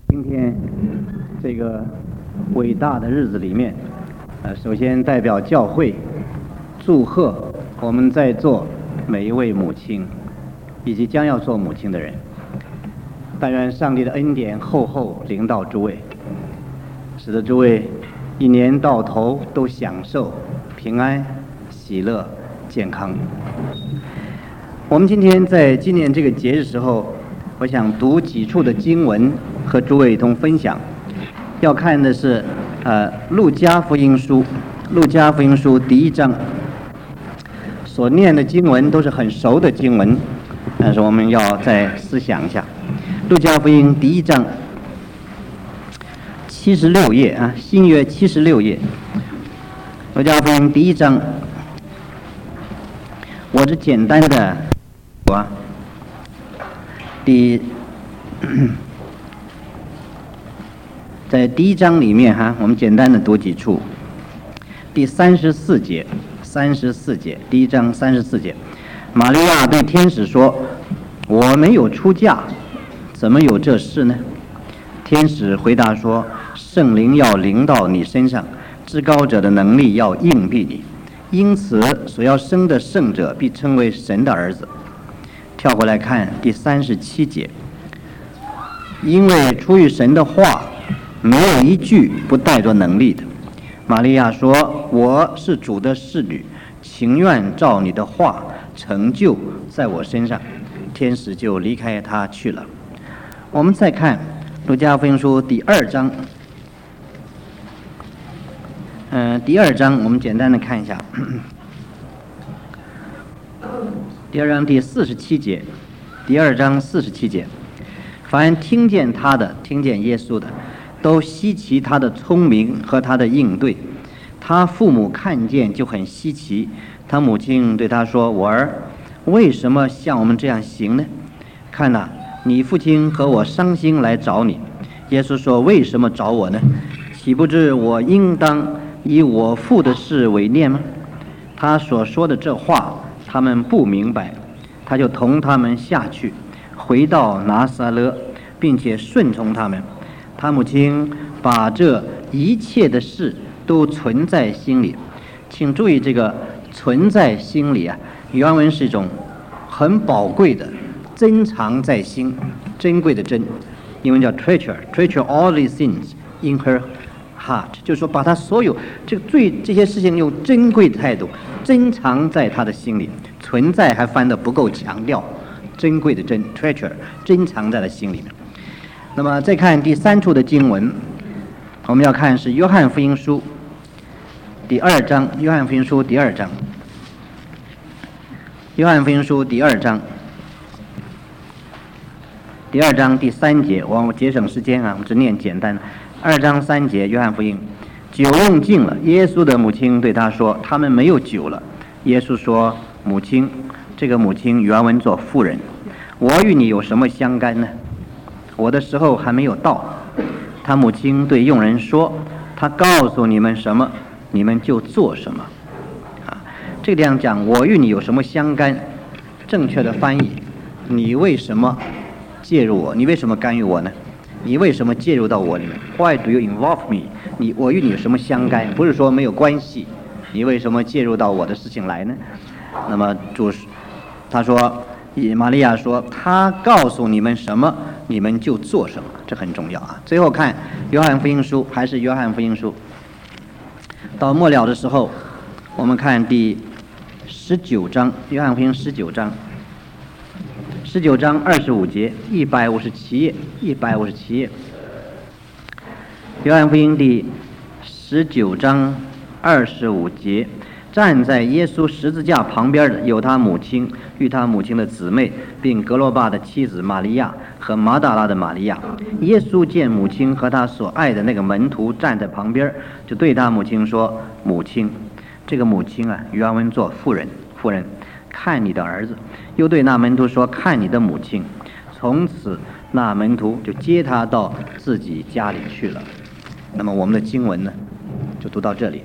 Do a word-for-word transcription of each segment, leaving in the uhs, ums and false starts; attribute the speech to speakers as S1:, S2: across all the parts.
S1: 今天这个伟大的日子里面，呃，首先代表教会祝贺我们在座每一位母亲，以及将要做母亲的人。但愿上帝的恩典厚厚临到诸位，使得诸位一年到头都享受平安、喜乐、健康。我们今天在纪念这个节日时候，我想读几处的经文和诸位一同分享。要看的是呃路加福音书，路加福音书第一章。所念的经文都是很熟的经文，但是我们要再思想一下。路加福音第一章七十六页啊，新约七十六页。路加福音第一章，我是简单的啊，第在第一章里面哈，我们简单的读几处。第三十四节，三十四节，第一章三十四节，玛利亚对天使说：“我没有出嫁，怎么有这事呢？”天使回答说：“圣灵要临到你身上，至高者的能力要应庇你，因此所要生的圣者必称为神的儿子。”跳过来看第三十七节，因为出于神的话，没有一句不带着能力的。玛利亚说：“我是主的侍女，情愿照你的话成就在我身上。”天使就离开他去了。我们再看路加福音书第二章，嗯、呃，第二章我们简单的看一下。第二章第四十七节，第二章四十七节，凡听见他的，听见耶稣的，都稀奇他的聪明和他的应对。他父母看见就很稀奇。他母亲对他说：“我儿，为什么像我们这样行呢？看哪，你父亲和我伤心来找你。”耶稣说：“为什么找我呢？岂不知我应当以我父的事为念吗？”他所说的这话他们不明白，他就同他们下去，回到拿撒勒，并且顺从他们。他母亲把这一切的事都存在心里。请注意，这个存在心里啊，原文是一种很宝贵的，珍藏在心，珍贵的珍，英文叫 treasure treasure all these things in her heart， 就是说把他所有这个最这些事情用珍贵的态度珍藏在他的心里。存在还翻得不够强调，珍贵的珍 treasure 珍藏在了心里面。那么再看第三处的经文，我们要看是约翰福音书第二章，约翰福音书第二章，约翰福音书第二章，第二章第三节，我节省时间啊，我只念简单的。二章三节，约翰福音，酒用尽了，耶稣的母亲对他说：“他们没有酒了。”耶稣说：“母亲，这个母亲原文作妇人，我与你有什么相干呢？我的时候还没有到。”他母亲对佣人说：“他告诉你们什么，你们就做什么。”啊，这个地方讲我与你有什么相干，正确的翻译，你为什么介入我？你为什么干预我呢？你为什么介入到我里面 ？Why do you involve me？ 你我与你有什么相干？不是说没有关系，你为什么介入到我的事情来呢？那么主他说，玛利亚说，他告诉你们什么，你们就做什么，这很重要啊。最后看约翰福音书，还是约翰福音书，到末了的时候，我们看第十九章，约翰福音十九章。十九章二十五节，一百五十七页，一百五十七页。约翰福音第十九章二十五节，站在耶稣十字架旁边的有他母亲与他母亲的姊妹，并格罗巴的妻子玛利亚和马大拉的玛利亚。耶稣见母亲和他所爱的那个门徒站在旁边，就对他母亲说：“母亲。”这个母亲啊，原文作妇人，妇人。看你的儿子，又对那门徒说：“看你的母亲。”从此，那门徒就接他到自己家里去了。那么，我们的经文呢，就读到这里。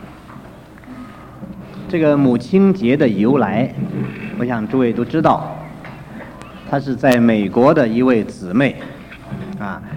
S1: 这个母亲节的由来，我想诸位都知道，她是在美国的一位姊妹，啊，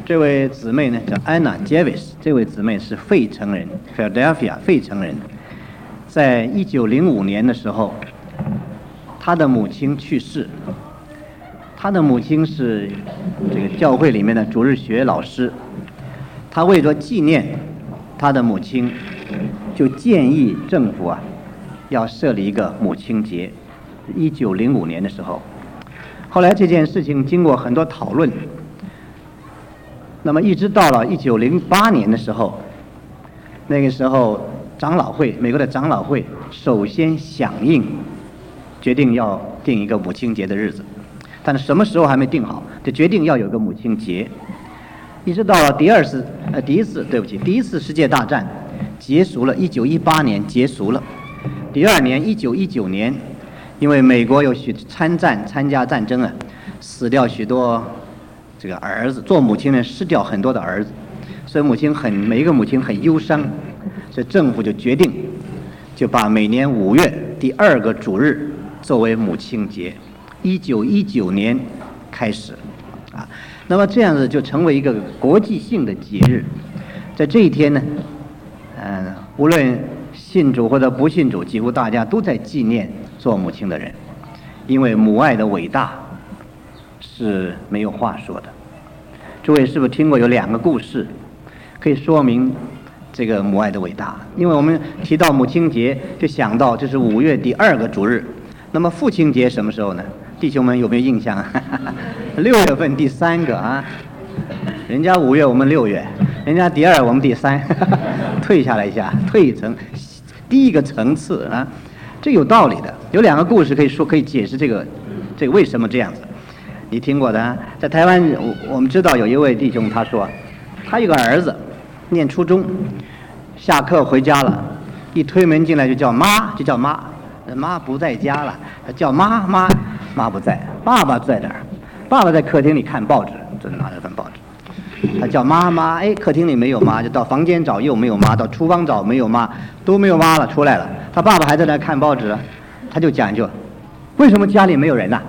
S1: 这位姊妹呢叫 Anna Jarvis， 这位姊妹是费城人 ，Philadelphia 费城人。在一九零五年的时候，她的母亲去世。她的母亲是这个教会里面的主日学老师。她为了纪念她的母亲，就建议政府啊，要设立一个母亲节。一九零五年的时候，后来这件事情经过很多讨论。那么一直到了一九零八年的时候，那个时候长老会，美国的长老会首先响应，决定要定一个母亲节的日子，但是什么时候还没定好，就决定要有个母亲节。一直到了第二次，呃，第一次，对不起，第一次世界大战结束了，一九一八年结束了。第二年，一九一九年，因为美国有许参战参加战争啊，死掉许多。这个儿子做母亲呢，失掉很多的儿子，所以母亲很每一个母亲很忧伤，所以政府就决定，就把每年五月第二个主日作为母亲节。一九一九年开始，啊，那么这样子就成为一个国际性的节日。在这一天呢，嗯、呃，无论信主或者不信主，几乎大家都在纪念做母亲的人，因为母爱的伟大是没有话说的。诸位是不是听过有两个故事，可以说明这个母爱的伟大？因为我们提到母亲节，就想到这是五月第二个主日。那么父亲节什么时候呢？弟兄们有没有印象？六月份第三个啊，人家五月，我们六月，人家第二，我们第三，退下来一下，退一层，第一个层次啊，这有道理的。有两个故事可以说可以解释这个这个为什么这样子。你听过的啊？在台湾，我我们知道有一位弟兄，他说，他有个儿子，念初中，下课回家了，一推门进来就叫妈，就叫妈，妈不在家了，叫妈妈，妈不在，爸爸在哪儿？爸爸在客厅里看报纸，正拿着份报纸，他叫妈妈，哎，客厅里没有妈，就到房间找又没有妈，到厨房找没有妈，都没有妈了，出来了，他爸爸还在那看报纸，他就讲究，为什么家里没有人呐、啊？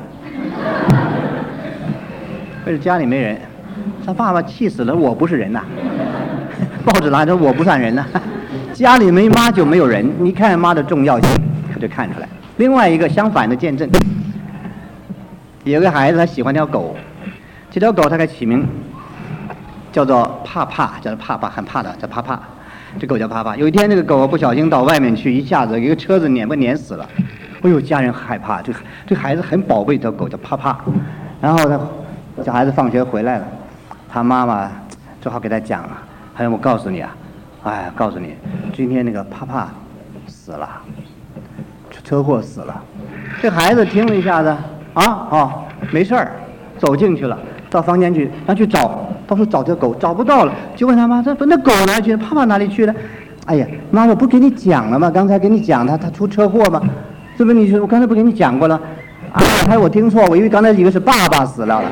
S1: 为什么家里没人？他爸爸气死了，我不是人呐、啊！报纸拿着我不算人呐、啊！家里没妈就没有人，你看妈的重要性，他就看出来。另外一个相反的见证，有个孩子他喜欢条狗，这条狗他给起名叫做怕怕，叫做怕怕，很怕的叫怕怕，这狗叫怕怕。有一天这个狗不小心到外面去，一下子一个车子碾不碾死了，哎呦，家人害怕，这这孩子很宝贝这条狗叫怕怕，然后他。小孩子放学回来了，他妈妈正好给他讲了，还有我告诉你啊，哎，告诉你，今天那个帕帕死了，车祸死了。这孩子听了一下子，啊哦，没事儿，走进去了，到房间去，他去找，到处找这狗，找不到了，就问他妈，这那狗哪里去？帕帕哪里去了？哎呀，妈，我不给你讲了吗？刚才给你讲他他出车祸吗？是不是你说我刚才不给你讲过了？啊，还有我听错，我以为刚才以为是爸爸死了了。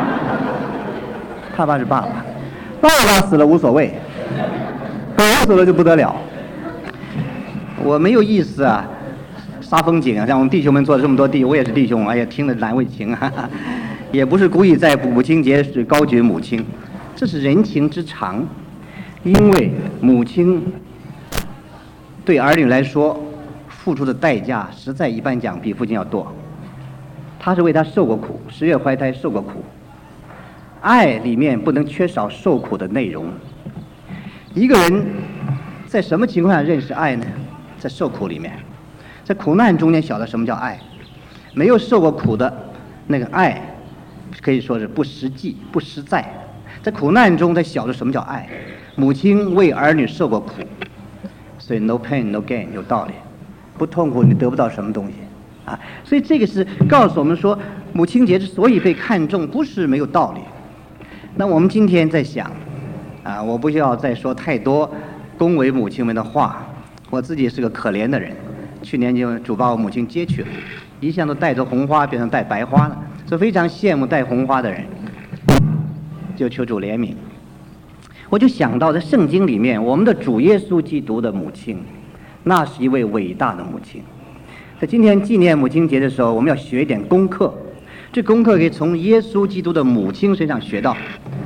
S1: 爸爸是爸爸，爸爸死了无所谓，狗死了就不得了。我没有意思啊，杀风景啊，像我们弟兄们做了这么多弟，我也是弟兄，哎呀，听得难为情啊，也不是故意在母亲节是高举母亲，这是人情之常，因为母亲对儿女来说付出的代价实在一般讲比父亲要多，他是为他受过苦，十月怀胎受过苦。爱里面不能缺少受苦的内容。一个人在什么情况下认识爱呢？在受苦里面，在苦难中间晓得什么叫爱。没有受过苦的那个爱，可以说是不实际、不实在。在苦难中，他晓得什么叫爱。母亲为儿女受过苦，所以 no pain no gain 有道理。不痛苦，你得不到什么东西啊。所以这个是告诉我们说，母亲节之所以被看重，不是没有道理。那我们今天在想，啊，我不需要再说太多恭维母亲们的话。我自己是个可怜的人，去年就主把我母亲接去了，一向都带着红花，变成带白花了，所以非常羡慕带红花的人，就求主怜悯。我就想到在圣经里面，我们的主耶稣基督的母亲，那是一位伟大的母亲。在今天纪念母亲节的时候，我们要学一点功课。这功课可以从耶稣基督的母亲身上学到。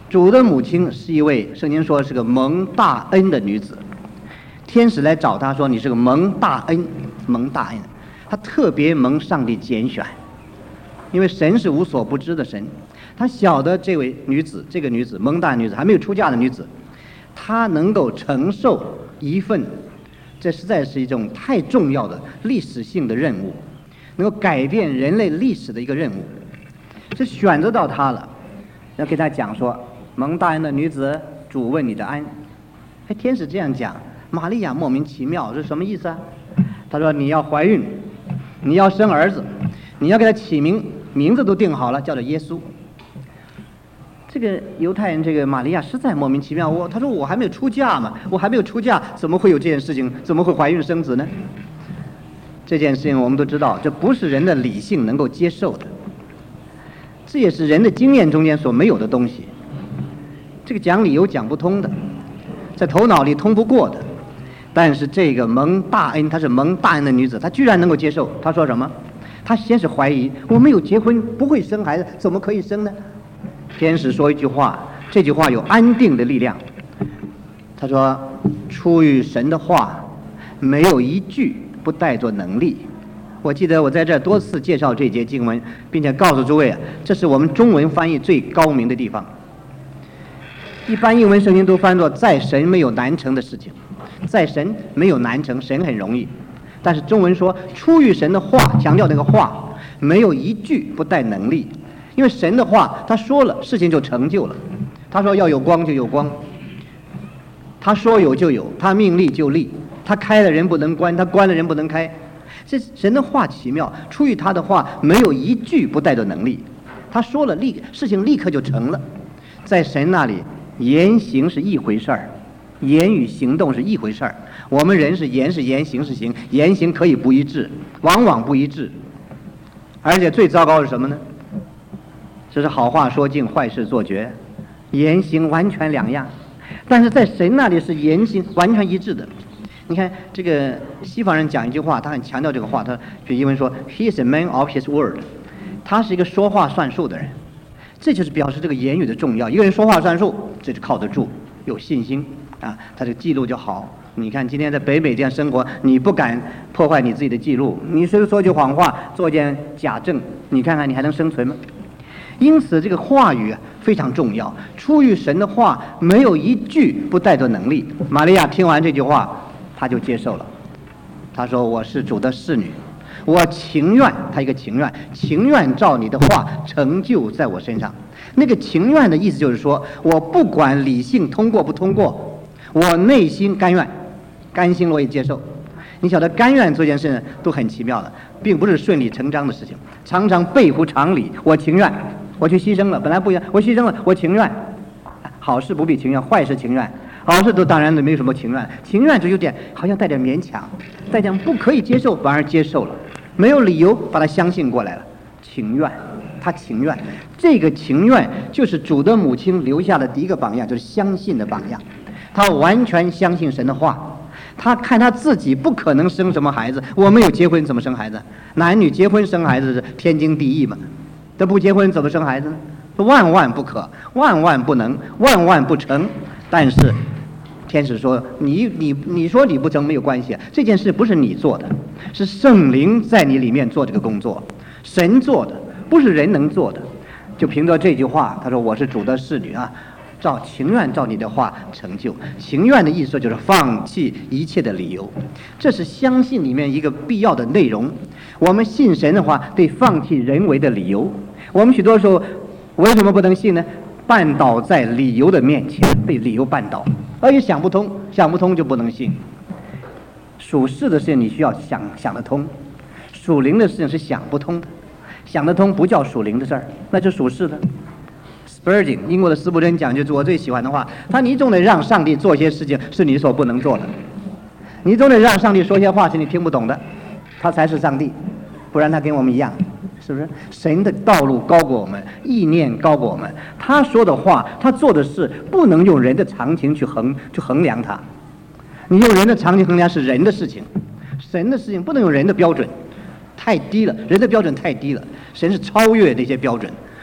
S1: 主的母亲是一位圣经说是个蒙大恩的女子，天使来找她说你是个蒙大恩蒙大恩，她特别蒙上帝拣选，因为神是无所不知的神，她晓得这位女子，这个女子蒙大女子还没有出嫁的女子，她能够承受一份，这实在是一种太重要的历史性的任务，能够改变人类历史的一个任务，这选择到她了，要给她讲说蒙大恩的女子，主问你的安。哎，天使这样讲，玛利亚莫名其妙，这是什么意思啊？他说你要怀孕，你要生儿子，你要给他起名，名字都定好了，叫做耶稣。这个犹太人，这个玛利亚实在莫名其妙。我他说我还没有出嫁嘛，我还没有出嫁，怎么会有这件事情？怎么会怀孕生子呢？这件事情我们都知道，这不是人的理性能够接受的，这也是人的经验中间所没有的东西。这个讲理由讲不通的，在头脑里通不过的，但是这个蒙大恩，她是蒙大恩的女子，她居然能够接受。她说什么？她先是怀疑，我没有结婚，不会生孩子，怎么可以生呢？天使说一句话，这句话有安定的力量。他说出于神的话，没有一句不带着能力。我记得我在这儿多次介绍这节经文，并且告诉诸位啊，这是我们中文翻译最高明的地方。一般英文圣经都翻作在神没有难成的事情，在神没有难成，神很容易。但是中文说出于神的话，强调那个话没有一句不带能力，因为神的话他说了，事情就成就了。他说要有光就有光，他说有就有，他命立就立，他开了人不能关，他关了人不能开。这神的话奇妙，出于他的话没有一句不带着能力，他说了立事情立刻就成了。在神那里言行是一回事儿，言语行动是一回事儿。我们人是言是言，行是行，言行可以不一致，往往不一致。而且最糟糕是什么呢？这是好话说尽，坏事做绝，言行完全两样。但是在神那里是言行完全一致的。你看这个西方人讲一句话，他很强调这个话，他就英文说 He is a man of his word， 他是一个说话算数的人。这就是表示这个言语的重要。一个人说话算数，这就靠得住，有信心啊，他这个记录就好。你看今天在北美这样生活，你不敢破坏你自己的记录，你随便说句谎话，做件假证，你看看你还能生存吗？因此这个话语非常重要，出于神的话没有一句不带着能力。玛利亚听完这句话，她就接受了。她说我是主的侍女，我情愿，他一个情愿，情愿照你的话成就在我身上。那个情愿的意思就是说，我不管理性通过不通过，我内心甘愿，甘心乐意接受。你晓得甘愿这件事呢都很奇妙的，并不是顺理成章的事情，常常背乎常理。我情愿，我去牺牲了，本来不一样，我牺牲了，我情愿。好事不必情愿，坏事情愿。好事都当然没有什么情愿，情愿就有点好像带点勉强，带点不可以接受，反而接受了。没有理由把他相信过来了，情愿，他情愿，这个情愿就是主的母亲留下的第一个榜样，就是相信的榜样。他完全相信神的话，他看他自己不可能生什么孩子，我没有结婚怎么生孩子？男女结婚生孩子是天经地义嘛，这不结婚怎么生孩子呢？万万不可，万万不能，万万不成。但是天使说你你你说你不成没有关系，这件事不是你做的，是圣灵在你里面做这个工作，神做的，不是人能做的。就凭着这句话，他说我是主的侍女啊，照情愿照你的话成就。情愿的意思就是放弃一切的理由，这是相信里面一个必要的内容。我们信神的话得放弃人为的理由。我们许多时候为什么不能信呢？绊倒在理由的面前，被理由绊倒，而且想不通，想不通就不能信。属世的事情你需要想想得通，属灵的事情是想不通的，想得通不叫属灵的事儿，那就属世的。Spurgeon 英国的斯布真讲就是我最喜欢的话，他你总得让上帝做些事情是你所不能做的，你总得让上帝说些话是你听不懂的，他才是上帝，不然他跟我们一样。是不是神的道路高过我们，意念高过我们，他说的话他做的事不能用人的常情去衡去衡量他。你用人的常情衡量是人的事情，神的事情不能用人的标准，太低了，人的标准太低了，神是超越这些标准，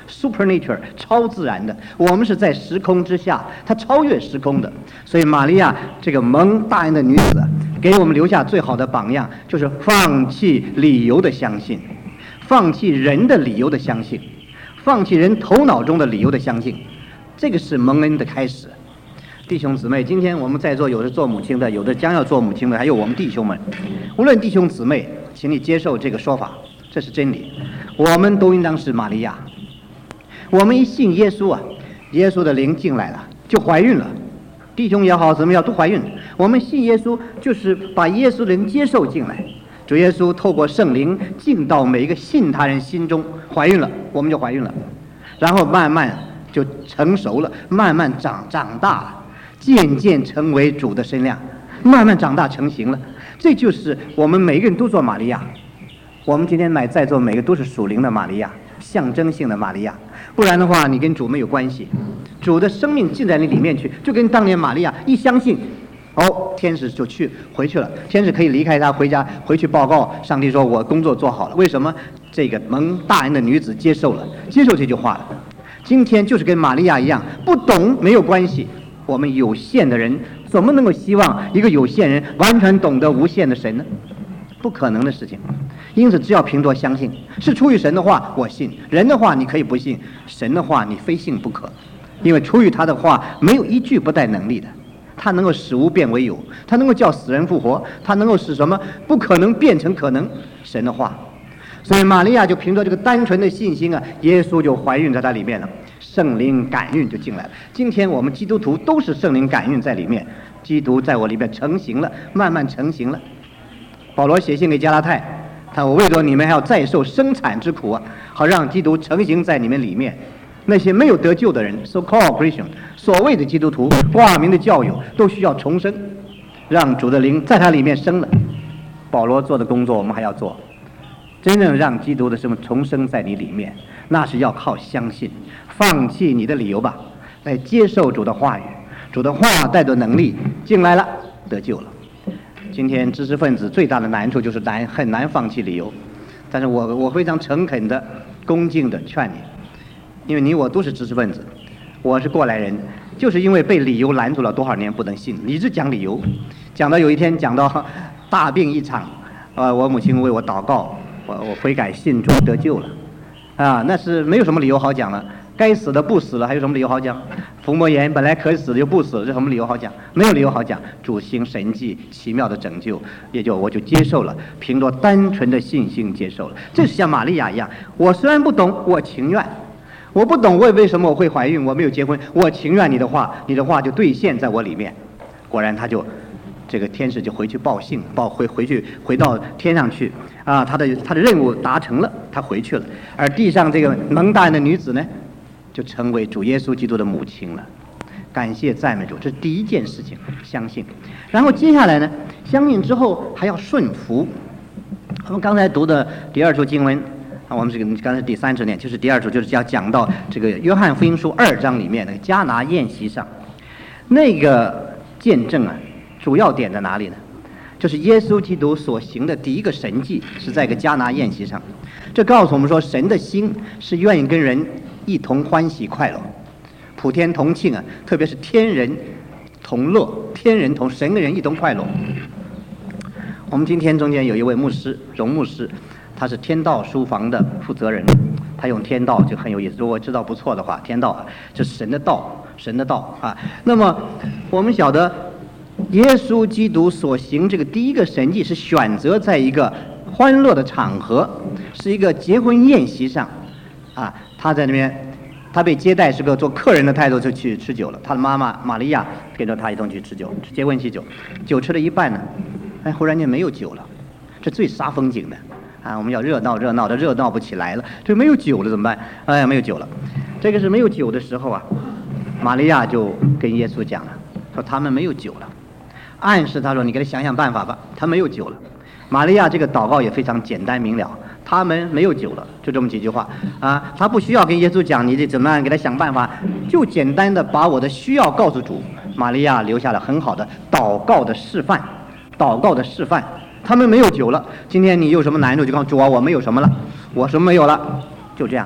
S1: supernatural 超自然的，我们是在时空之下，它超越时空的。所以玛利亚这个蒙大恩的女子给我们留下最好的榜样，就是放弃理由的相信，放弃人的理由的相信，放弃人头脑中的理由的相信，这个是蒙恩的开始。弟兄姊妹，今天我们在座有的做母亲的，有的将要做母亲的，还有我们弟兄们，无论弟兄姊妹，请你接受这个说法，这是真理。我们都应当是玛利亚。我们一信耶稣啊，耶稣的灵进来了，就怀孕了。弟兄也好，怎么样都怀孕。我们信耶稣，就是把耶稣的灵接受进来。主耶稣透过圣灵进到每一个信他人心中，怀孕了，我们就怀孕了，然后慢慢就成熟了，慢慢长长大了。渐渐成为主的身量，慢慢长大成型了。这就是我们每个人都做玛利亚。我们今天买在座每个都是属灵的玛利亚，象征性的玛利亚。不然的话，你跟主没有关系。主的生命进在你里面去，就跟当年玛利亚一相信，哦，天使就去回去了。天使可以离开他回家，回去报告上帝说：“我工作做好了。”为什么？这个蒙大恩的女子接受了，接受这句话了。今天就是跟玛利亚一样，不懂没有关系。我们有限的人怎么能够希望一个有限人完全懂得无限的神呢？不可能的事情。因此只要凭着相信，是出于神的话我信，人的话你可以不信，神的话你非信不可。因为出于他的话没有一句不带能力的，他能够使无变为有，他能够叫死人复活，他能够使什么不可能变成可能，神的话。所以玛利亚就凭着这个单纯的信心啊，耶稣就怀孕在她里面了，圣灵感孕就进来了。今天我们基督徒都是圣灵感孕在里面，基督在我里面成型了，慢慢成型了。保罗写信给加拉太，他我为着你们还要再受生产之苦啊，好让基督成型在你们里面。那些没有得救的人 so called Christian 所谓的基督徒挂名的教友都需要重生，让主的灵在他里面生了。保罗做的工作我们还要做，真正让基督的生命重生在你里面，那是要靠相信，放弃你的理由吧，来接受主的话语。主的话带着能力进来了，得救了。今天知识分子最大的难处就是难很难放弃理由，但是我我非常诚恳的恭敬的劝你，因为你我都是知识分子，我是过来人，就是因为被理由拦住了多少年不能信，一直讲理由，讲到有一天讲到大病一场，呃，我母亲为我祷告，我我悔改信主得救了，啊，那是没有什么理由好讲了。该死的不死了，还有什么理由好讲？伏魔炎本来可死的就不死了，这什么理由好讲？没有理由好讲。主行神迹，奇妙的拯救，也就我就接受了，凭着单纯的信心接受了。这是像玛利亚一样，我虽然不懂，我情愿。我不懂为为什么我会怀孕，我没有结婚，我情愿你的话，你的话就兑现在我里面。果然他就。这个天使就回去报信，报回回去回到天上去啊，他的他的任务达成了，他回去了。而地上这个蒙大恩的女子呢，就成为主耶稣基督的母亲了。感谢赞美主，这是第一件事情，相信。然后接下来呢，相信之后还要顺服。我们刚才读的第二处经文啊，我们这个刚才第三处念，就是第二处，就是要讲到这个约翰福音书二章里面的迦拿宴席上那个见证啊。主要点在哪里呢？就是耶稣基督所行的第一个神迹是在一个迦拿宴席上，这告诉我们说，神的心是愿意跟人一同欢喜快乐，普天同庆啊，特别是天人同乐，天人同神跟人一同快乐。我们今天中间有一位牧师，荣牧师，他是天道书房的负责人，他用天道就很有意思。如果知道不错的话，天道这是神的道，神的道啊。那么我们晓得。耶稣基督所行这个第一个神迹是选择在一个欢乐的场合，是一个结婚宴席上，啊，他在那边，他被接待是个做客人的态度就去吃酒了。他的妈妈玛利亚跟着他一同去吃酒，结婚喜酒，酒吃了一半呢，哎，忽然间没有酒了，这最杀风景的啊！我们要热闹热闹的，热闹不起来了，这没有酒了怎么办？哎呀，没有酒了，这个是没有酒的时候啊，玛利亚就跟耶稣讲了，说他们没有酒了。暗示他说：“你给他想想办法吧。”他没有酒了。玛利亚这个祷告也非常简单明了，他们没有酒了，就这么几句话啊。他不需要跟耶稣讲你得怎么样给他想办法，就简单的把我的需要告诉主。玛利亚留下了很好的祷告的示范，祷告的示范。他们没有酒了，今天你有什么难处就告诉主啊，我没有什么了，我什么没有了，就这样。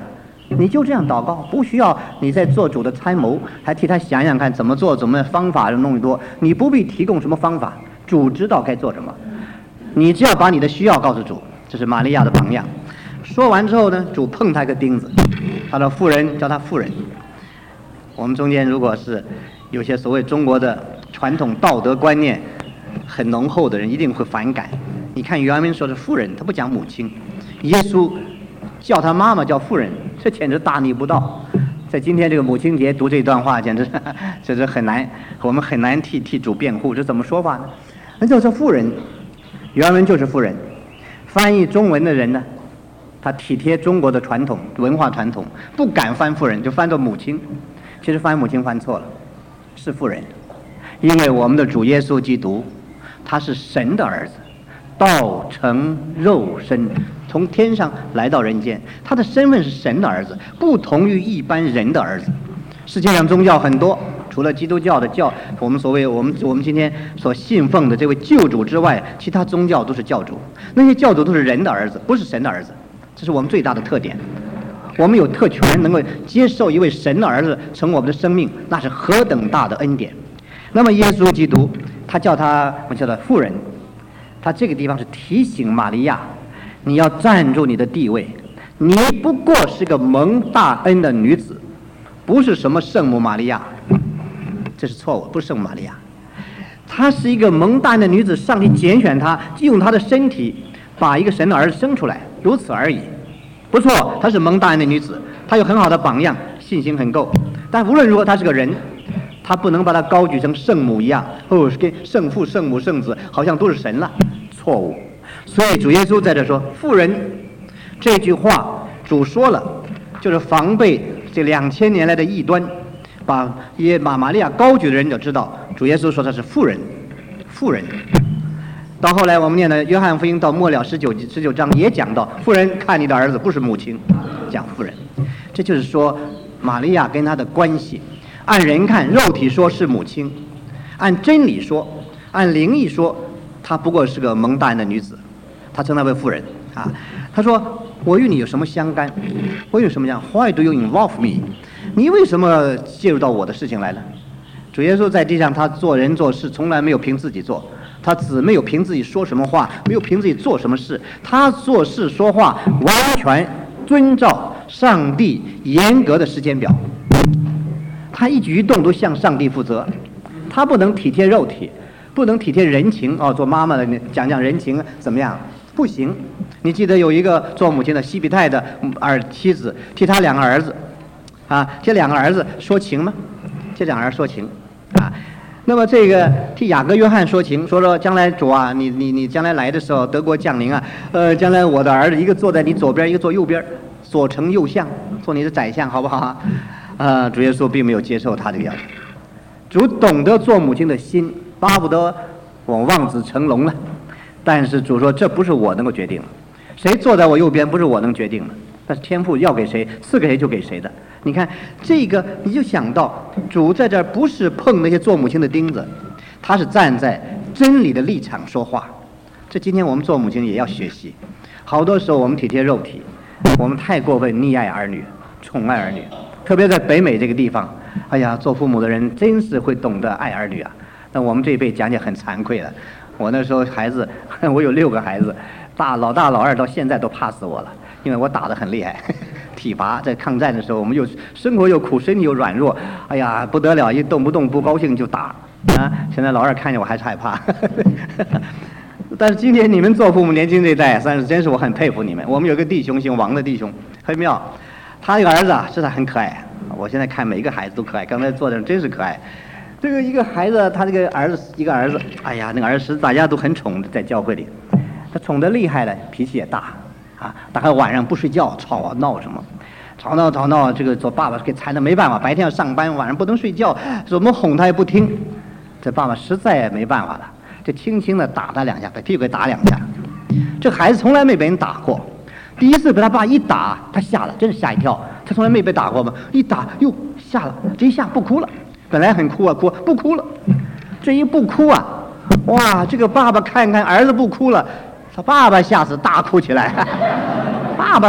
S1: 你就这样祷告，不需要你在做主的参谋，还替他想想看怎么做，怎么方法弄得多。你不必提供什么方法，主知道该做什么。你只要把你的需要告诉主，这是玛利亚的榜样。说完之后呢，主碰他一个钉子，他的妇人叫他妇人。我们中间如果是有些所谓中国的传统道德观念很浓厚的人，一定会反感。你看原文说是妇人，他不讲母亲，耶稣叫他妈妈叫妇人，这简直大逆不道。在今天这个母亲节读这段话，简直这是很难，我们很难替替主辩护，这怎么说法呢？那就是妇人，原文就是妇人。翻译中文的人呢，他体贴中国的传统文化传统，不敢翻妇人，就翻作母亲。其实翻母亲翻错了，是妇人，因为我们的主耶稣基督，他是神的儿子，道成肉身，从天上来到人间，他的身份是神的儿子，不同于一般人的儿子。世界上宗教很多，除了基督教的教，我们所谓我们我们今天所信奉的这位救主之外，其他宗教都是教主，那些教主都是人的儿子，不是神的儿子，这是我们最大的特点。我们有特权能够接受一位神的儿子成我们的生命，那是何等大的恩典。那么耶稣基督他叫他我们叫他妇人，他这个地方是提醒玛利亚，你要站住你的地位，你不过是个蒙大恩的女子，不是什么圣母玛利亚，这是错误，不是圣母玛利亚，她是一个蒙大恩的女子，上帝拣选她，用她的身体把一个神的儿子生出来，如此而已。不错，她是蒙大恩的女子，她有很好的榜样，信心很够。但无论如何，她是个人，她不能把她高举成圣母一样，哦，跟圣父、圣母、圣子好像都是神了，错误。所以主耶稣在这说妇人这句话，主说了，就是防备这两千年来的异端，把耶把玛利亚高举的人就知道，主耶稣说她是妇人，妇人。到后来我们念的约翰福音到末了十九十九章也讲到，妇人看你的儿子，不是母亲，讲妇人。这就是说玛利亚跟他的关系，按人看肉体说是母亲，按真理说，按灵意说，她不过是个蒙大恩的女子，她称她为妇人啊。她说我与你有什么相干？我有什么相 Why do you involve me？ 你为什么介入到我的事情来了？主耶稣在地上他做人做事从来没有凭自己做，他只没有凭自己说什么话，没有凭自己做什么事，他做事说话完全遵照上帝严格的时间表，他一举一动都向上帝负责，他不能体贴肉体，不能体贴人情哦，做妈妈的讲讲人情怎么样？不行。你记得有一个做母亲的西比泰的儿妻子替他两个儿子啊，这两个儿子说情吗？这两个儿子说情啊。那么这个替雅各约翰说情，说说将来主啊，你你你将来来的时候，德国降临啊，呃，将来我的儿子一个坐在你左边，一个坐右边，左丞右相，做你的宰相，好不好啊？呃，主耶稣并没有接受他这个要求。主懂得做母亲的心，巴不得我望子成龙了，但是主说这不是我能够决定的，谁坐在我右边不是我能决定的，但是天父要给谁，赐给谁就给谁的。你看这个，你就想到主在这儿不是碰那些做母亲的钉子，他是站在真理的立场说话。这今天我们做母亲也要学习，好多时候我们体贴肉体，我们太过分溺爱儿女，宠爱儿女，特别在北美这个地方，哎呀，做父母的人真是会懂得爱儿女啊。那我们这一辈讲起来很惭愧了，我那时候孩子，我有六个孩子，大老大老二到现在都怕死我了，因为我打得很厉害。体罚，在抗战的时候，我们又生活又苦，身体又软弱，哎呀不得了，一动不动不高兴就打啊！现在老二看见我还是害怕。但是今天你们做父母，年轻这一代，算是真是我很佩服你们。我们有个弟兄姓王的弟兄，很妙，他这个儿子啊，实在很可爱。我现在看每一个孩子都可爱，刚才坐的人真是可爱。这个一个孩子，他这个儿子一个儿子，哎呀，那个儿子大家都很宠，在教会里，他宠得厉害了，脾气也大。啊，大概晚上不睡觉，吵啊闹什么，吵闹吵闹，这个做爸爸给缠的没办法，白天要上班，晚上不能睡觉，怎么哄他也不听，这爸爸实在没办法了，就轻轻的打他两下，把屁股给打两下。这孩子从来没被人打过，第一次被他爸一打，他吓了，真是吓一跳，他从来没被打过嘛，一打哟吓了，这一下不哭了，本来很哭啊哭不哭了，这一不哭啊，哇，这个爸爸看看儿子不哭了。他爸爸吓死大哭起来，爸爸哈哈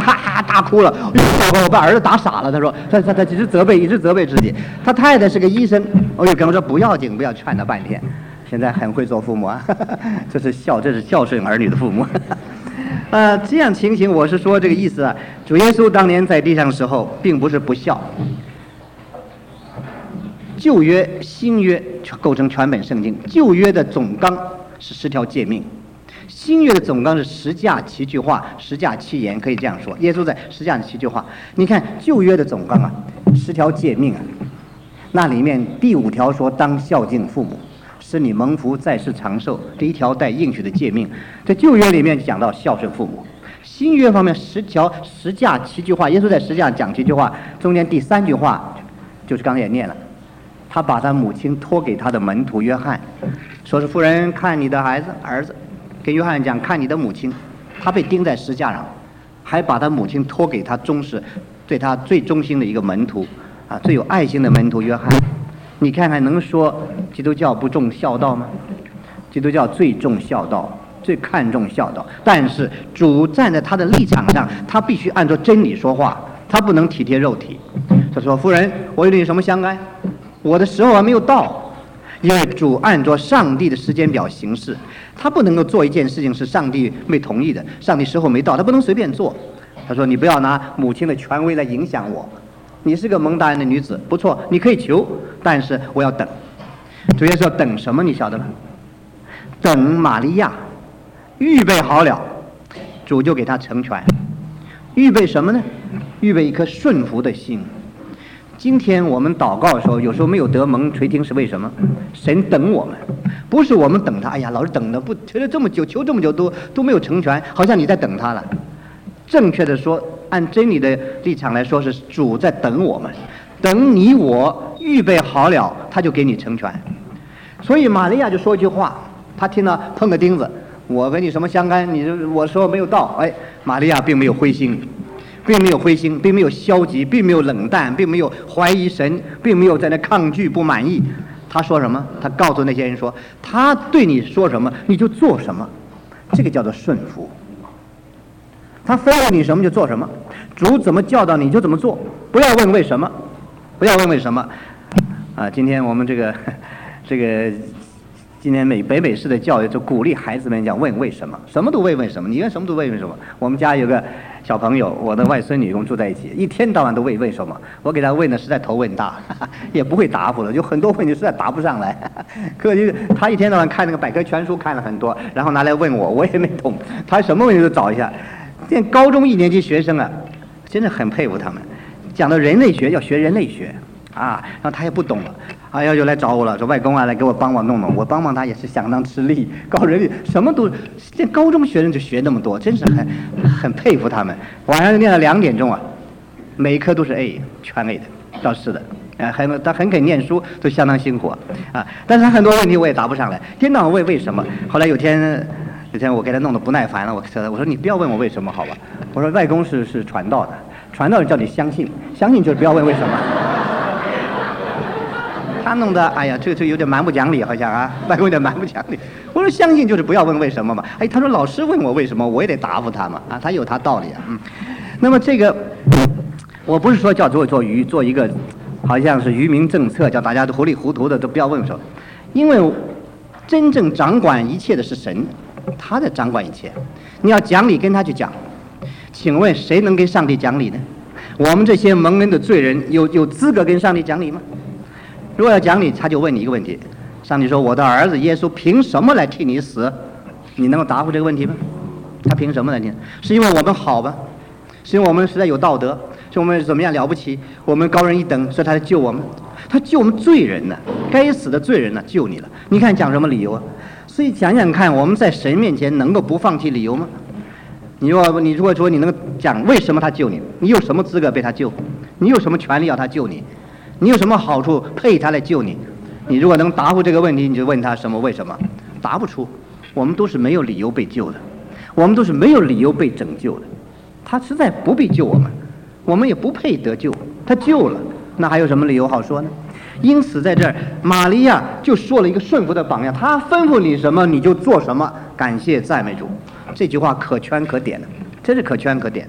S1: 大哭了，哎呦，我把儿子打傻了。他说，他他他一直责备，一直责备自己。他太太是个医生，我就跟我说不要紧，不要劝他半天。现在很会做父母啊，这是孝，这是孝顺儿女的父母。呃，这样情形，我是说这个意思啊。主耶稣当年在地上的时候，并不是不孝。旧约、新约构成全本圣经。旧约的总纲是十条诫命，新约的总纲是十架七句话、十架七言，可以这样说。耶稣在十架的七句话，你看旧约的总纲啊，十条诫命啊，那里面第五条说当孝敬父母，使你蒙福在世长寿，这一条带应许的诫命。在旧约里面讲到孝顺父母，新约方面十条十架七句话，耶稣在十架讲七句话，中间第三句话就是刚才也念了。他把他母亲托给他的门徒约翰，说是夫人看你的孩子儿子，跟约翰讲看你的母亲，他被钉在石架上，还把他母亲托给他忠实对他最忠心的一个门徒啊，最有爱心的门徒约翰。你看看能说基督教不重孝道吗？基督教最重孝道，最看重孝道，但是主站在他的立场上，他必须按照真理说话，他不能体贴肉体。他说夫人，我与你什么相干？我的时候还没有到，因为主按照上帝的时间表行事，他不能够做一件事情是上帝没同意的，上帝时候没到，他不能随便做。他说你不要拿母亲的权威来影响我，你是个蒙大恩的女子，不错，你可以求，但是我要等。主耶稣要等什么你晓得吗？等玛利亚预备好了，主就给他成全。预备什么呢？预备一颗顺服的心。今天我们祷告的时候，有时候没有得蒙垂听是为什么？神等我们，不是我们等他。哎呀，老是等的不求了这么久，求这么久都都没有成全，好像你在等他了。正确的说，按真理的立场来说，是主在等我们，等你我预备好了，他就给你成全。所以玛利亚就说一句话，他听到碰个钉子，我跟你什么相干？你我说没有到，哎，玛利亚并没有灰心。并没有灰心，并没有消极，并没有冷淡，并没有怀疑神，并没有在那抗拒不满意。他说什么？他告诉那些人说，他对你说什么你就做什么，这个叫做顺服。他吩咐你什么就做什么，主怎么教导你就怎么做，不要问为什么，不要问为什么。啊，今天我们这个这个今天美北美式的教育就鼓励孩子们讲问为什么，什么都问为什么，你问什么都问为什么。我们家有个小朋友，我的外孙女跟我们住在一起，一天到晚都问为什么。我给他问的实在头问大，也不会答复了，有很多问题实在答不上来。可就他一天到晚看那个百科全书看了很多，然后拿来问我，我也没懂，他什么问题都找一下。现在高中一年级学生啊，真的很佩服他们，讲到人类学要学人类学啊，然后他也不懂了。哎呀，就来找我了，说外公啊，来给我帮我弄弄。我帮帮他也是相当吃力，搞人力什么都。这高中学生就学那么多，真是很很佩服他们。晚上念到两点钟啊，每一科都是 A， 全 A 的，倒是的。啊，很他很肯念书，都相当辛苦啊。啊，但是他很多问题我也答不上来，天到晚问为什么。后来有天有天我给他弄得不耐烦了，我我说你不要问我为什么好吧？我说外公是是传道的，传道叫你相信，相信就是不要问为什么。他弄得哎呀，这这有点蛮不讲理，好像啊，外公有点蛮不讲理。我说相信就是不要问为什么嘛。哎，他说老师问我为什么，我也得答复他嘛。啊，他有他道理啊。嗯，那么这个我不是说叫做做愚做一个好像是愚民政策，叫大家都糊里糊涂的都不要问什么，因为真正掌管一切的是神，他在掌管一切。你要讲理跟他去讲，请问谁能跟上帝讲理呢？我们这些蒙恩的罪人有有资格跟上帝讲理吗？如果要讲理，他就问你一个问题：上帝说我的儿子耶稣凭什么来替你死？你能够答复这个问题吗？他凭什么来替？是因为我们好吗？是因为我们实在有道德？是我们怎么样了不起？我们高人一等，所以他来救我们。他救我们罪人呢，该死的罪人呢，救你了。你看讲什么理由啊？所以想想看，我们在神面前能够不放弃理由吗？你若你如果说你能够讲为什么他救你，你有什么资格被他救？你有什么权利要他救你？你有什么好处配他来救你？你如果能答复这个问题，你就问他什么为什么？答不出。我们都是没有理由被救的，我们都是没有理由被拯救的。他实在不必救我们，我们也不配得救。他救了，那还有什么理由好说呢？因此在这儿，玛利亚就说了一个顺服的榜样，他吩咐你什么你就做什么，感谢赞美主。这句话可圈可点的，真是可圈可点。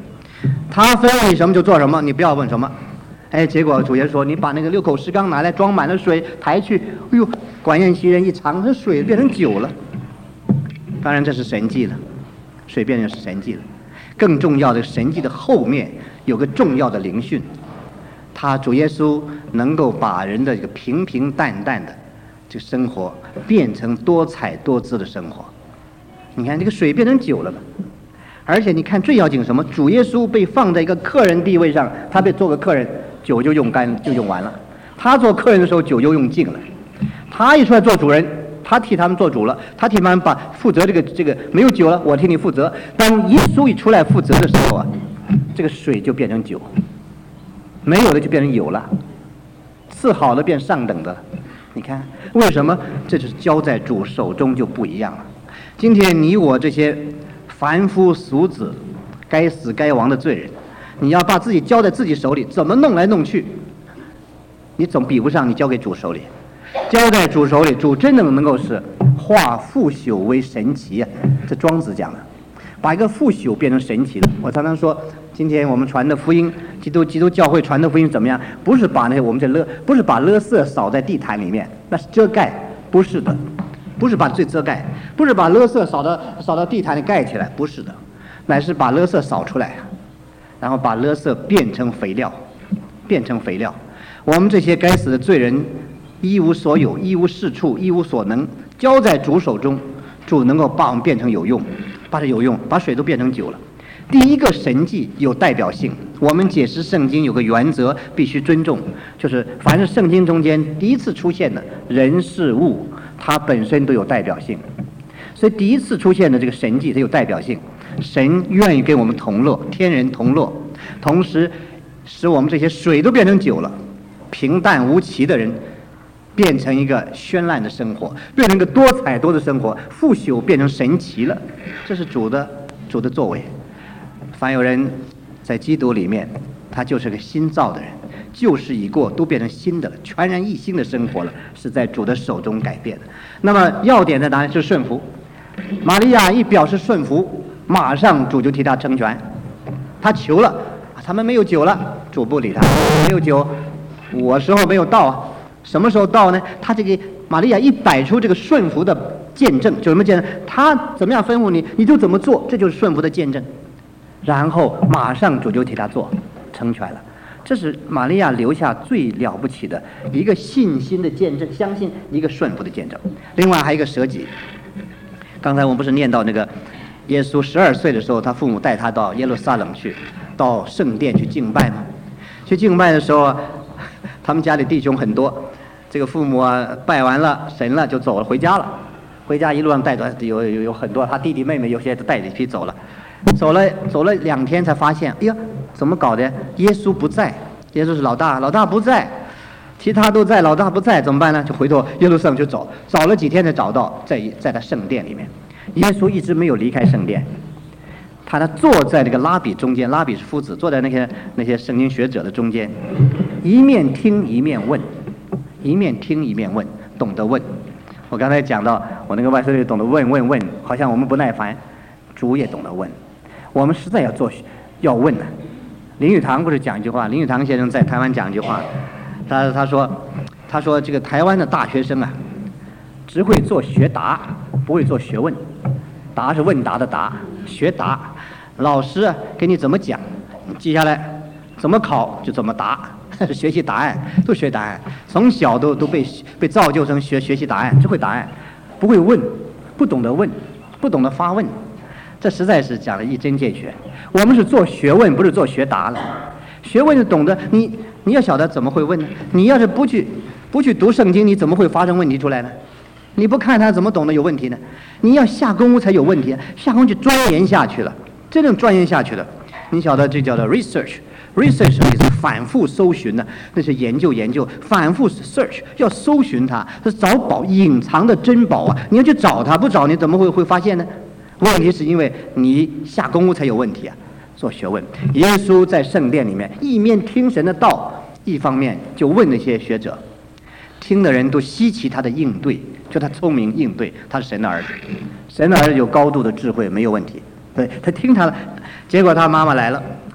S1: 他吩咐你什么就做什么，你不要问什么。哎，结果主耶稣说：“你把那个六口石缸拿来，装满了水，抬去。哎呦，管宴席人一尝，这水变成酒了。当然这是神迹了，水变成是神迹了。更重要的，神迹的后面有个重要的灵训，他主耶稣能够把人的这个平平淡淡的这个生活变成多彩多姿的生活。你看这个水变成酒了吧？而且你看最要紧什么？主耶稣被放在一个客人地位上，他被做个客人。”酒就用干就用完了，他做客人的时候酒就用尽了。他一出来做主人，他替他们做主了，他替他们把负责这个这个没有酒了，我替你负责。当耶稣一出来负责的时候啊，这个水就变成酒，没有的就变成有了，次好的变上等的了。你看为什么？这就是交在主手中就不一样了。今天你我这些凡夫俗子，该死该亡的罪人。你要把自己交在自己手里，怎么弄来弄去，你总比不上你交给主手里。交在主手里，主真的能够是化腐朽为神奇啊！这庄子讲的，把一个腐朽变成神奇了。我常常说，今天我们传的福音，基督基督教会传的福音怎么样？不是把那些我们这勒，不是把垃圾扫在地毯里面，那是遮盖，不是的，不是把罪遮盖，不是把垃圾扫到扫到地毯里盖起来，不是的，乃是把垃圾扫出来。然后把垃圾变成肥料，变成肥料。我们这些该死的罪人，一无所有，一无是处，一无所能，交在主手中，主能够把我们变成有用，把它有用，把水都变成酒了。第一个神迹有代表性，我们解释圣经有个原则必须尊重，就是凡是圣经中间第一次出现的人事物，它本身都有代表性。所以第一次出现的这个神迹它有代表性。神愿意跟我们同乐，天人同乐，同时使我们这些水都变成酒了，平淡无奇的人变成一个绚烂的生活，变成一个多彩多的生活，腐朽变成神奇了。这是主的主的作为。凡有人在基督里面，他就是个新造的人，旧事已过，都变成新的了，全然一新的生活了，是在主的手中改变的。那么要点在哪里？是顺服。玛利亚一表示顺服，马上主就替他成全。他求了，他们没有酒了，主不理他，没有酒，我时候没有到啊。什么时候到呢？他这个玛利亚一摆出这个顺服的见证，就什么见证？他怎么样吩咐你，你就怎么做，这就是顺服的见证。然后马上主就替他做，成全了。这是玛利亚留下最了不起的一个信心的见证，相信一个顺服的见证。另外还有一个舍己。刚才我们不是念到那个耶稣十二岁的时候，他父母带他到耶路撒冷去，到圣殿去敬拜嘛。去敬拜的时候，他们家里弟兄很多，这个父母啊拜完了神了就走了，回家了。回家一路上带着有有有很多他弟弟妹妹，有些都带着一批走了。走了走了两天才发现，哎呀，怎么搞的？耶稣不在，耶稣是老大，老大不在，其他都在，老大不在，怎么办呢？就回头耶路撒冷就走，找了几天才找到，在在他圣殿里面。耶稣一直没有离开圣殿，他呢坐在这个拉比中间，拉比是夫子，坐在那些那些圣经学者的中间，一面听一面问，一面听一面问，懂得问。我刚才讲到我那个外孙女懂得问问问，好像我们不耐烦，主也懂得问。我们实在要做要问的。林语堂不是讲一句话，林语堂先生在台湾讲一句话，他他说他说这个台湾的大学生啊，只会做学答，不会做学问。答是问答的答，学答，老师啊给你怎么讲，你记下来，怎么考就怎么答，学习答案，都学答案，从小都都被被造就成学学习答案，只会答案，不会问，不懂得问，不懂得发问。这实在是讲的一针见血。我们是做学问，不是做学答了。学问是懂得，你你要晓得怎么会问呢？你要是不去不去读圣经，你怎么会发生问题出来呢？你不看他怎么懂得有问题呢？你要下功夫才有问题，下功夫就钻研下去了，真正钻研下去了。你晓得这叫做 research，research 是反复搜寻的，那是研究研究，反复 search 要搜寻它，是找宝隐藏的珍宝啊！你要去找它，不找你怎么会会发现呢？问题是因为你下功夫才有问题啊！做学问，耶稣在圣殿里面一面听神的道，一方面就问那些学者，听的人都稀奇他的应对，就他聪明应对，他是神的儿子，神的儿子有高度的智慧，没有问题。对他听他了，结果他妈妈来了，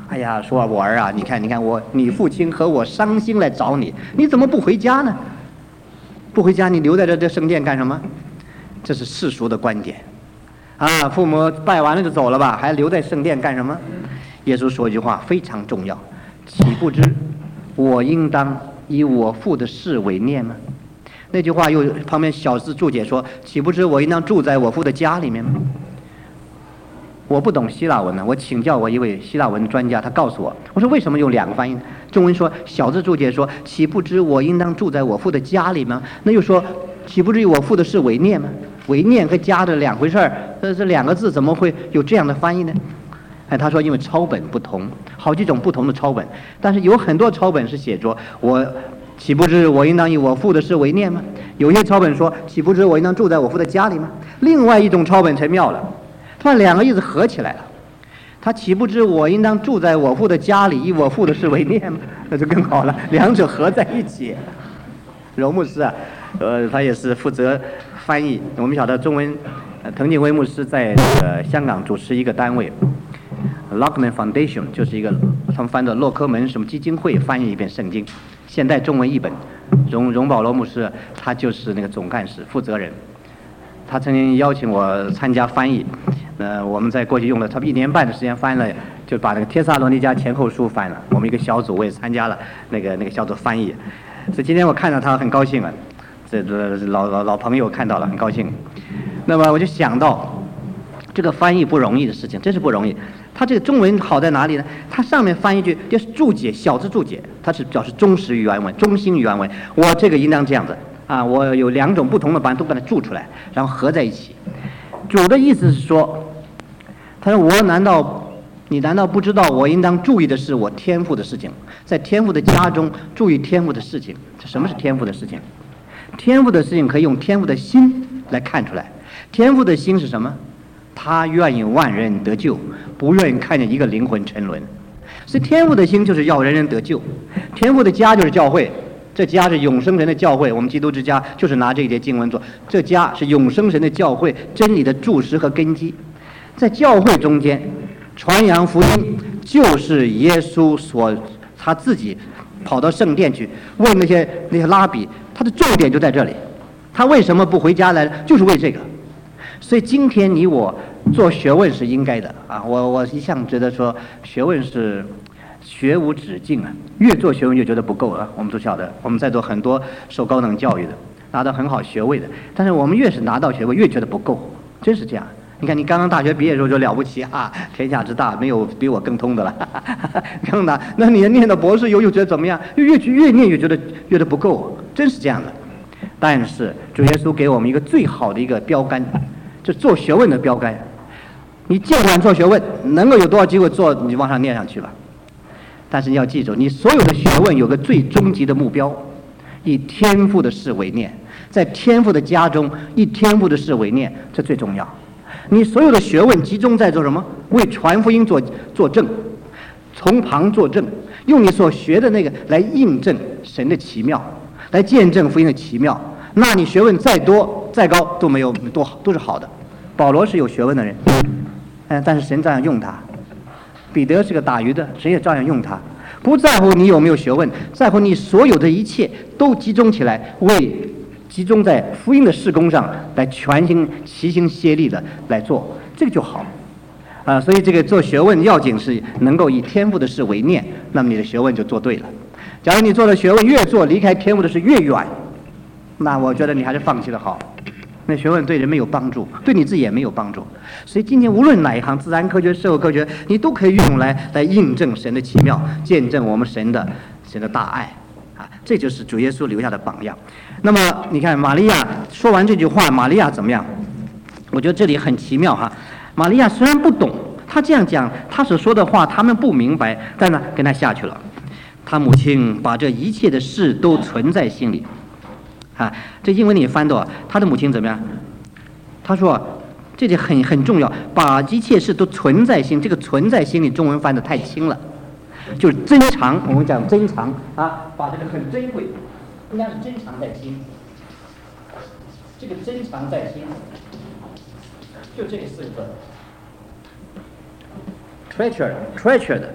S1: 哎呀，说我儿啊，你看你看我，你父亲和我伤心来找你，你怎么不回家呢？不回家，你留在这这圣殿干什么？这是世俗的观点，啊，父母拜完了就走了吧，还留在圣殿干什么？耶稣说一句话非常重要，岂不知我应当以我父的事为念吗？那句话又旁边小字注解说，岂不知我应当住在我父的家里面吗？我不懂希腊文呢，我请教我一位希腊文专家，他告诉我，我说为什么用两个翻译呢？中文说小字注解说，岂不知我应当住在我父的家里吗？那又说岂不知以我父的事为念吗？为念和家的两回事儿，这这两个字怎么会有这样的翻译呢？哎，他说因为抄本不同，好几种不同的抄本，但是有很多抄本是写着我岂不知我应当以我父的事为念吗？有些抄本说岂不知我应当住在我父的家里吗？另外一种抄本才妙了，他把两个意思合起来了。他岂不知我应当住在我父的家里，以我父的事为念吗？那就更好了，两者合在一起。柔牧师啊，呃，他也是负责翻译。我们晓得中文，呃、滕景威牧师在呃香港主持一个单位 ，Lockman Foundation 就是一个他们翻的洛克门什么基金会翻译一遍圣经，现代中文译本。荣荣保罗牧师他就是那个总干事负责人。他曾经邀请我参加翻译，呃，我们在过去用了差不多一年半的时间翻了，就把那个帖撒罗尼迦前后书翻了。我们一个小组我也参加了那个那个小组翻译，所以今天我看到他很高兴啊，这这老老老朋友看到了很高兴。那么我就想到，这个翻译不容易的事情，真是不容易。他这个中文好在哪里呢？他上面翻一句就是注解，小字注解，它是表示忠实于原文，忠心于原文。我这个应当这样子。啊，我有两种不同的版都把它注出来，然后合在一起。主的意思是说，他说我难道你难道不知道我应当注意的是我天父的事情，在天父的家中注意天父的事情。什么是天父的事情？天父的事情可以用天父的心来看出来。天父的心是什么？他愿意万人得救，不愿意看见一个灵魂沉沦。所以天父的心就是要人人得救。天父的家就是教会。这家是永生神的教会，我们基督之家就是拿这一节经文做。这家是永生神的教会，真理的柱石和根基。在教会中间，传扬福音就是耶稣所他自己跑到圣殿去问那些那些拉比，他的重点就在这里。他为什么不回家来了？就是为这个。所以今天你我做学问是应该的啊！我我一向觉得说学问是。学无止境啊，越做学问越觉得不够啊。我们都晓得，我们在座很多受高等教育的，拿到很好学位的，但是我们越是拿到学位，越觉得不够，真是这样。你看，你刚刚大学毕业的时候就了不起啊，天下之大，没有比我更通的了。刚拿，那你念到博士又又觉得怎么样？越去越念越觉得越得不够，真是这样的。但是主耶稣给我们一个最好的一个标杆，就做学问的标杆。你尽管做学问，能够有多少机会做，你往上念上去吧。但是你要记住，你所有的学问有个最终极的目标，以天父的事为念，在天父的家中以天父的事为念，这最重要。你所有的学问集中在做什么？为传福音做作证，从旁作证，用你所学的那个来印证神的奇妙，来见证福音的奇妙。那你学问再多再高都没有多好，都是好的。保罗是有学问的人，嗯，但是神照样用他。彼得是个打鱼的，神也照样用他。不在乎你有没有学问，在乎你所有的一切都集中起来，为集中在福音的事工上来，全心齐心协力的来做，这个就好。啊，所以这个做学问要紧是能够以天父的事为念，那么你的学问就做对了。假如你做的学问越做离开天父的事越远，那我觉得你还是放弃的好。那学问对人没有帮助，对你自己也没有帮助。所以今天无论哪一行，自然科学、社会科学，你都可以运用来来印证神的奇妙，见证我们神的神的大爱啊！这就是主耶稣留下的榜样。那么你看，玛利亚说完这句话，玛利亚怎么样？我觉得这里很奇妙哈。玛利亚虽然不懂，她这样讲，她所说的话他们不明白，但呢跟她下去了。她母亲把这一切的事都存在心里。啊，这英文里翻到他的母亲怎么样？他说，这里很很重要，把一切事都存在心。这个存在心里，中文翻得太轻了，就是珍藏。我们讲珍藏啊，把这个很珍贵，应该是珍藏在心。这个珍藏在心，就这个四个字 ，treasure treasure 的，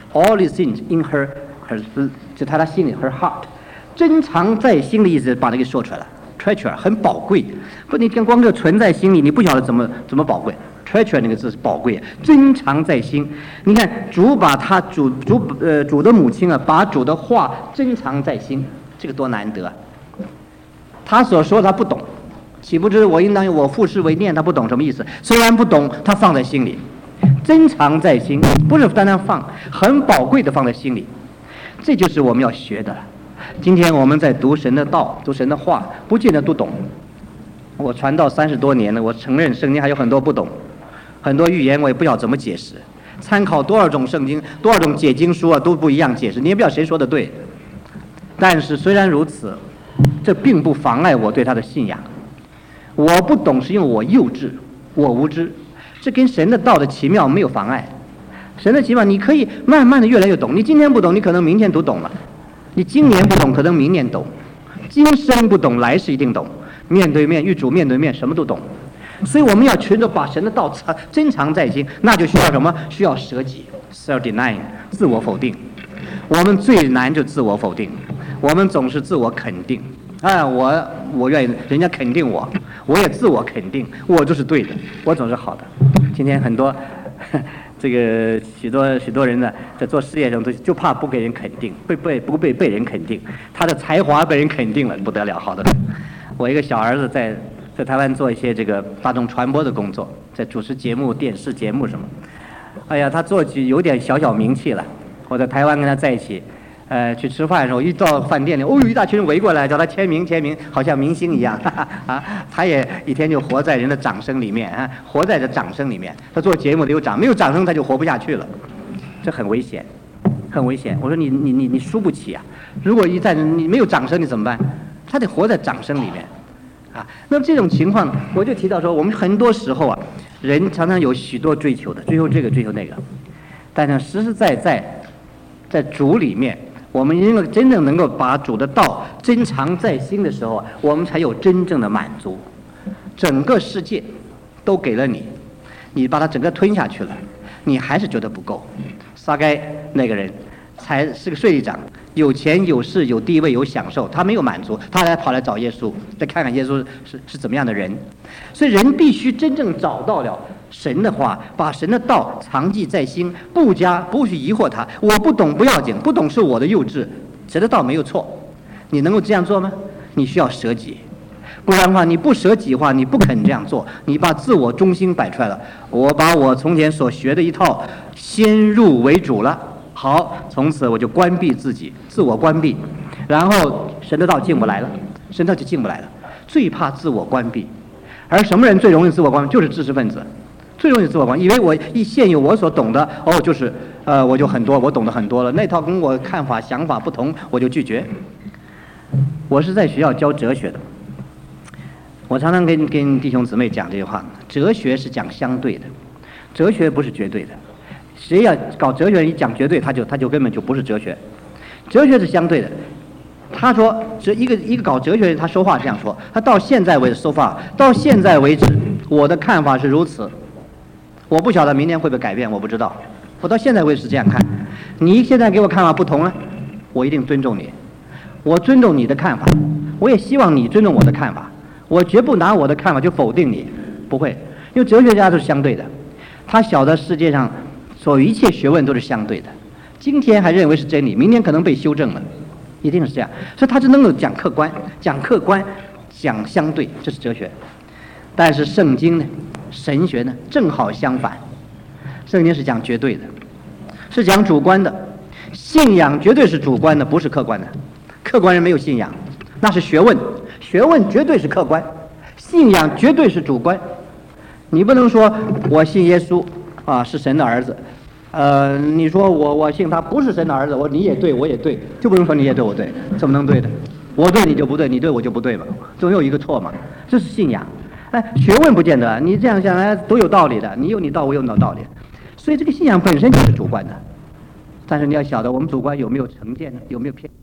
S1: all these things in her her 就他他心里 her heart， 珍藏在心里，意思把它给说出来了。treasure 很宝贵，不，你看光这存在心里，你不晓得怎么怎么宝贵。treasure 那个字是宝贵，珍藏在心。你看主把他主主呃主的母亲啊，把主的话珍藏在心，这个多难得啊！他所说他不懂，岂不知我应当用我父事为念？他不懂什么意思？虽然不懂，他放在心里，珍藏在心，不是单单放，很宝贵的放在心里。这就是我们要学的。今天我们在读神的道，读神的话，不见得都懂。我传道三十多年了，我承认圣经还有很多不懂，很多预言我也不晓得怎么解释。参考多少种圣经，多少种解经书啊，都不一样解释，你也不知道谁说的对。但是虽然如此，这并不妨碍我对他的信仰。我不懂是因为我幼稚，我无知，这跟神的道的奇妙没有妨碍。神的奇妙，你可以慢慢的越来越懂。你今天不懂，你可能明天都懂了；你今年不懂，可能明年懂；今生不懂，来世一定懂。面对面与主面对面，什么都懂。所以我们要全都把神的道藏珍藏在心，那就需要什么？需要舍己 self denying， 自我否定。我们最难就自我否定，我们总是自我肯定。啊，我我愿意人家肯定我，我也自我肯定，我就是对的，我总是好的。今天很多这个许多许多人呢，在做事业上都就怕不给人肯定，被被不被被人肯定，他的才华被人肯定了，不得了，好的。我一个小儿子在在台湾做一些这个大众传播的工作，在主持节目、电视节目什么。哎呀，他做起有点小小名气了。我在台湾跟他在一起。呃，去吃饭的时候，一到饭店里，哦，一大群人围过来叫他签名签名，好像明星一样，哈哈啊！他也一天就活在人的掌声里面啊，活在这掌声里面。他做节目得有掌，没有掌声他就活不下去了，这很危险，很危险。我说你你你你输不起啊！如果一旦你没有掌声，你怎么办？他得活在掌声里面，啊。那么这种情况，我就提到说，我们很多时候啊，人常常有许多追求的，追求这个追求那个，但是实实在在在主里面。我们因为真正能够把主的道珍藏在心的时候，我们才有真正的满足。整个世界都给了你，你把它整个吞下去了，你还是觉得不够。撒该那个人才是个税吏长，有钱有势有地位有享受，他没有满足，他还跑来找耶稣，再看看耶稣是是怎么样的人。所以人必须真正找到了神的话，把神的道藏记在心，不加不去疑惑他。我不懂不要紧，不懂是我的幼稚，神的道没有错。你能够这样做吗？你需要舍己，不然的话，你不舍己的话，你不肯这样做，你把自我中心摆出来了。我把我从前所学的一套先入为主了，好，从此我就关闭自己，自我关闭，然后神的道进不来了，神的道就进不来了。最怕自我关闭，而什么人最容易自我关闭？就是知识分子。最容易自我关闭，以为我一现有我所懂的，哦，就是呃，我就很多，我懂得很多了。那套跟我看法、想法不同，我就拒绝。我是在学校教哲学的，我常常跟跟弟兄姊妹讲这句话：哲学是讲相对的，哲学不是绝对的。谁要搞哲学，一讲绝对，他就他就根本就不是哲学。哲学是相对的。他说，这一个一个搞哲学的人，他说话这样说：他到现在为止说法，到现在为止，我的看法是如此。我不晓得明天会不会改变，我不知道。我到现在为止是这样看。你现在给我看法不同了，我一定尊重你。我尊重你的看法，我也希望你尊重我的看法。我绝不拿我的看法就否定你，不会，因为哲学家都是相对的。他晓得世界上所有一切学问都是相对的。今天还认为是真理，明天可能被修正了，一定是这样。所以他是能够讲客观，讲客观，讲相对，这是哲学。但是圣经呢？神学呢，正好相反。圣经是讲绝对的，是讲主观的。信仰绝对是主观的，不是客观的。客观人没有信仰，那是学问。学问绝对是客观，信仰绝对是主观。你不能说我信耶稣啊，是神的儿子。呃，你说我我信他不是神的儿子，我你也对我也对，就不能说你也对我对，怎么能对的？我对你就不对，你对我就不对嘛，总有一个错嘛。这是信仰。哎，学问不见得，你这样想来都有道理的，你有你道，我有你道理，所以这个信仰本身就是主观的。但是你要晓得，我们主观有没有成见呢？有没有偏？